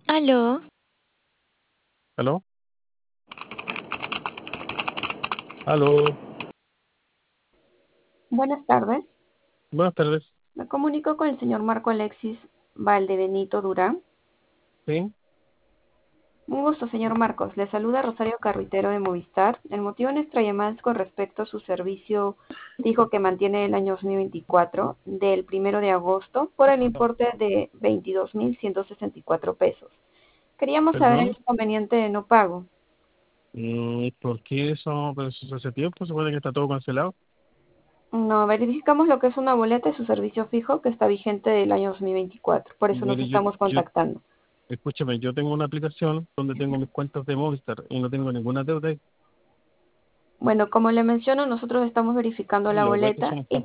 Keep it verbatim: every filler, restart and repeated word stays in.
Aló, ¿Aló? ¿Aló? Buenas tardes. Buenas tardes. Me comunico con el señor Marco Alexis Valdebenito Durán. Sí, Un gusto, señor Marcos. Le saluda Rosario Carruitero de Movistar. El motivo de nuestra llamada es con respecto a su servicio fijo que mantiene el año dos mil veinticuatro, del primero de agosto, por el importe de veintidós mil ciento sesenta y cuatro pesos. Queríamos saber el perdón. inconveniente de no pago. Mm, ¿Por qué eso? Pues eso hace tiempo, se supone que está todo cancelado. No, verificamos lo que es una boleta de su servicio fijo que está vigente del año dos mil veinticuatro. Por eso nos Mire, yo, estamos yo, contactando. escúchame, yo tengo una aplicación donde tengo mis cuentas de Movistar y no tengo ninguna deuda ahí. Bueno, como le menciono, nosotros estamos verificando la Lo que pasa es que boleta son y